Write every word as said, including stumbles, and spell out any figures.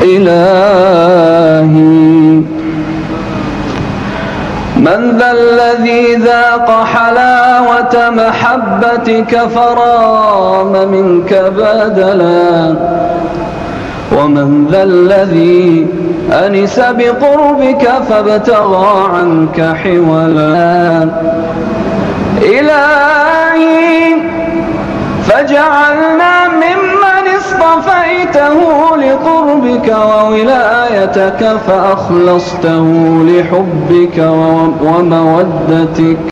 إلهي. من ذا الذي ذاق حلاوة محبتك فرام منك بدلا، ومن ذا الذي أنس بقربك فابتغى عنك حولا. إلهي فاجعلنا ممن اصطفيته لقربك وولايتك فأخلصته لحبك ومودتك.